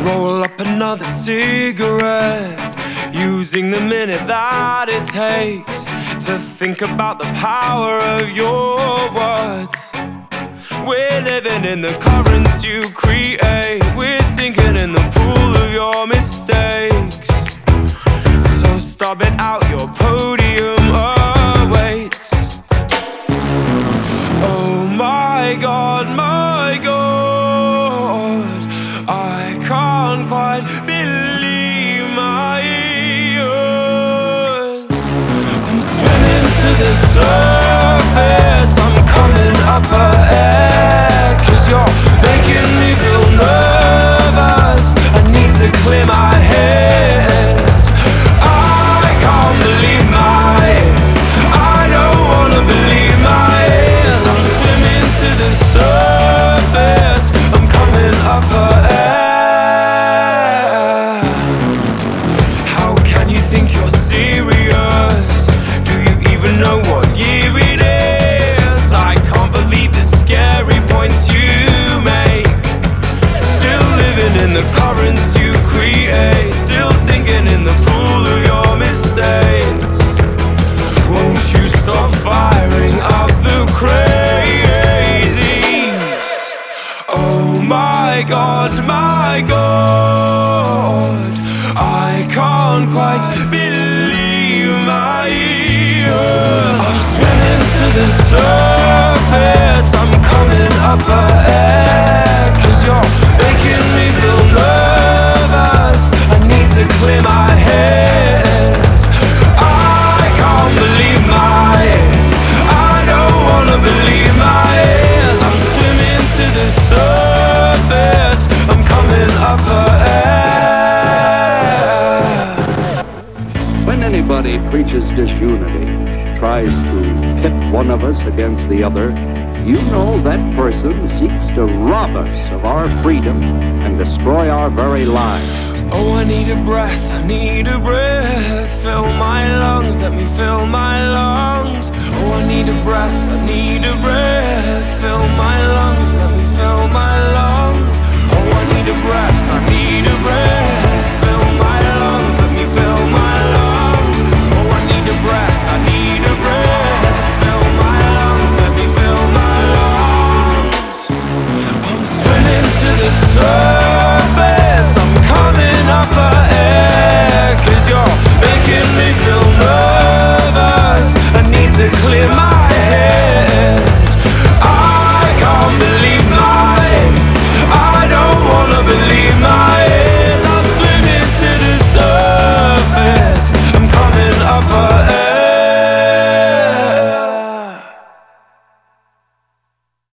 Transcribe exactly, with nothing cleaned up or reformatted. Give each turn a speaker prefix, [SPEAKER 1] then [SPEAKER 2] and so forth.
[SPEAKER 1] Roll up another cigarette, using the minute that it takes to think about the power of your words. We're living in the currents you create, we're sinking in the pool of your mistakes. So stub it out, your podium awaits. Oh my God, my God, I can't quite believe my ears. I'm swimming to the surface, I'm coming up for air, 'cause you're making me feel nervous. I need to clear my head. I can't believe my ears, I don't wanna believe my ears. I'm swimming to the surface, I'm coming up for air. How can you think you're serious? Do you even know what year it is? I can't believe the scary points you make. Still living in the currents you create, still sinking in the pool of your mistakes. Won't you stop firing up the crazies? Oh my God, my God, I can't quite believe my ears. I'm swimming to the surface, I'm coming up for air, 'cause you're making me feel nervous. I need to clear my head. I can't believe my ears, I don't wanna believe my ears. I'm swimming to the surface, I'm coming up for air.
[SPEAKER 2] When anybody preaches disunity, tries to pit one of us against the other, you know that person seeks to rob us of our freedom and destroy our very lives.
[SPEAKER 1] Oh, I need a breath, I need a breath. Fill my lungs, let me fill my lungs. Oh, I need a breath, I need a breath. Fill my lungs, let me fill my lungs. Oh, I need a breath, I need a breath.